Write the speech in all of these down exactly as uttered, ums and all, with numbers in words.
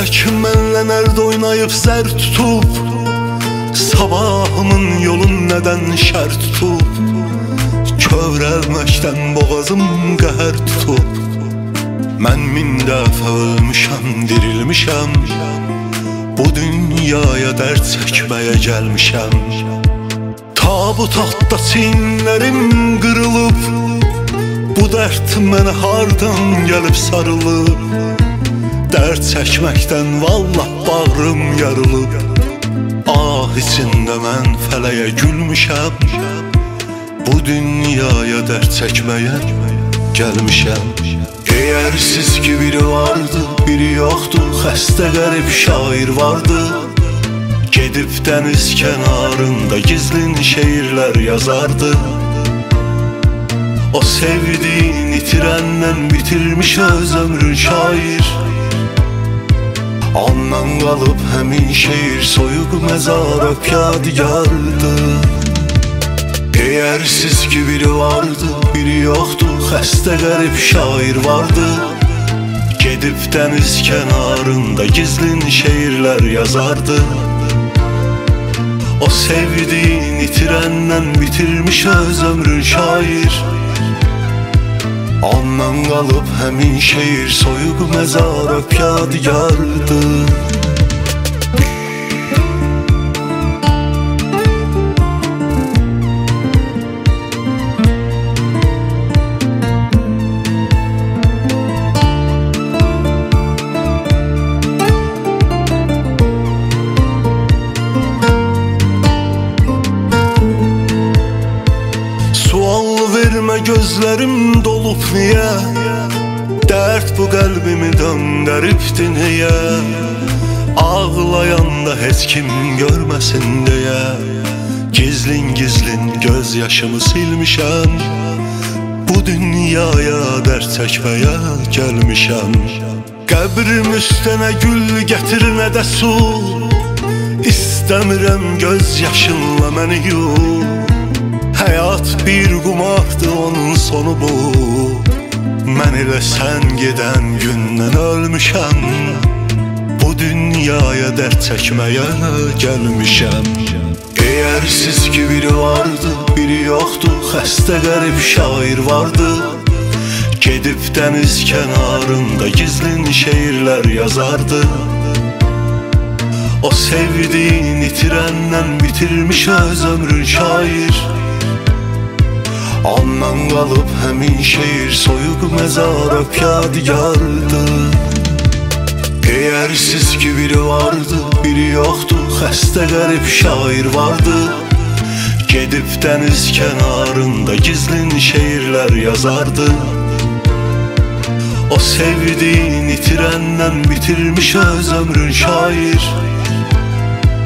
Felək mənlə nərd oynayıb zər tutub, sabahımın yolun nədən şər tutub, kövrəlməkdən boğazım qəhər tutub. Mən min dəfə ölmüşəm, dirilmişəm, bu dünyaya dərd çəkməyə gəlmişəm. Tabutaqda çiyinlərim qırılıb, bu dərd mənə hardan gəlib sarılıb. Dərd çəkməkdən vallah bağrım yarılıb, ah içində mən fələyə gülmüşəm, bu dünyaya dərd çəkməyə gəlmişəm. Deyərsiz ki biri vardı, biri yoxdu, xəstə qərib şair vardı, gedib dəniz kənarında gizlin şeirlər yazardı. O sevdiğini itirəndən bitirmiş öz ömrün şair, ondan qalıb həmin şeir soyuq məzara yadigardı. Deyərsiz ki biri vardı, biri yoxdu, xəstə qərib şair vardı, gedib dəniz kənarında gizlin şeirlər yazardı. O sevdiğini itirəndən bitirmiş öz ömrün şair, ondan qalıb həmin şeir soyuq məzara yadigardı. Vermə gözlərim dolub niyə, dərd bu qəlbimi döndəribdi niyə, ağlayanda heç kim görməsin deyə, gizlin gizlin göz yaşımı silmişəm, bu dünyaya dərd çəkməyə gəlmişəm. Qəbrim üstənə gül gətir nə də su, istəmirəm göz yaşınla məni yu. Həyat bir qumardı, onun sonu bu, mən elə sən gedən gündən ölmüşəm, bu dünyaya dərd çəkməyə gəlmişəm. Deyərsiz ki biri vardı, biri yoxdu, xəstə qərib şair vardı, gedib dəniz kənarında gizlin şeirlər yazardı. O sevdiğini itirəndən bitirmiş öz ömrün şair, ondan qalıb həmin şeir soyuq məzara yadigardı. Deyərsiz ki biri vardı, biri yoxdu, xəstə qərib şair vardı, gedib dəniz kənarında gizlin şeirlər yazardı. O sevdiğini itirəndən bitirmiş öz ömrün şair,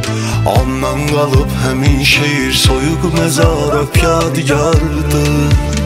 ondan qalıb həmin şeir soyuq məzara yadigardı.